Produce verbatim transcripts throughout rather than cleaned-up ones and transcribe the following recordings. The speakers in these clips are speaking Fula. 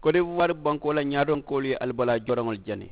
Côte d'Ivoire banko la ñaadon ko li albala jorangol jani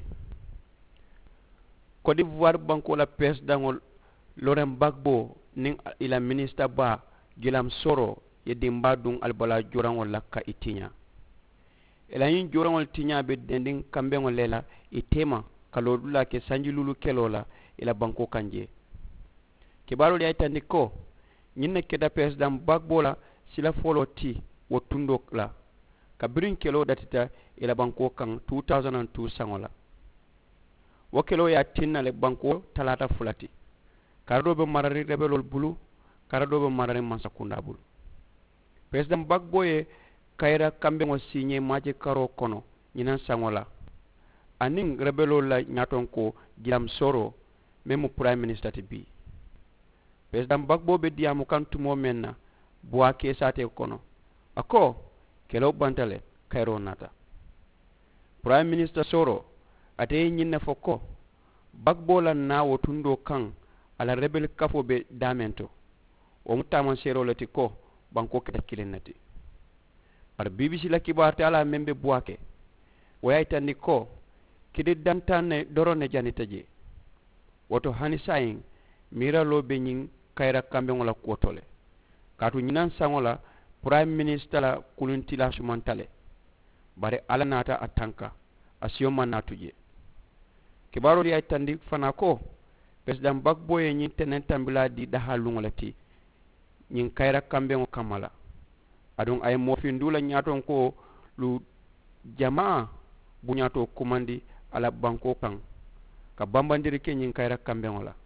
Côte d'Ivoire banko la presidentol Laurent Gbagbo ning ila ministre ba gilam soro ye dimba dung albala jorangol la ka itinya ela yin jorangol tinya be dending kambengol lela itema kalodula ke sanjilulu kelola ila banko kanje kibaro li aytandi ko ñinne keda president Gbagbo la sila folo ti wotundo la kabirin kelo datita ila banko kan two thousand two sangola wo kelo ya tinna le banko talata fulati karado be marari rebelol bulu karado be marari mansakunda bulu president Gbagbo ye kayra kambe ngo signé maje karo kono ñinan sangola aning rebelol la ñaton ko gilam soro memu prime minister ti bi president Gbagbo be diamu kan tumo menna boa ke sate kono ako kelo bantale kayro nata prime minister soro ate ñinne foko Gbagbo la na wotundo kan ala rebel kafo be damento o mutama sero lati ko banko keta kilenati ar B B C la kibar ta ala membe boake waya tani ko kidi dantane dorone janitaje woto hani sayin mira lo be nyin kayra kambe ngola kotole katu nyinan sangola prime minister la kuluntila sumantale bare ala nata atanka asiyo manatuje kibaro li aytandi fana ko president Gbagbo ye nyin tenen tambila di dahalungolati nyin kayra kambe ngo kamala adon ay mofindula nyaton ko lu jamaa bunyato kumandi ala banko kan ka bambandiri ke nyin kayra kambe ngola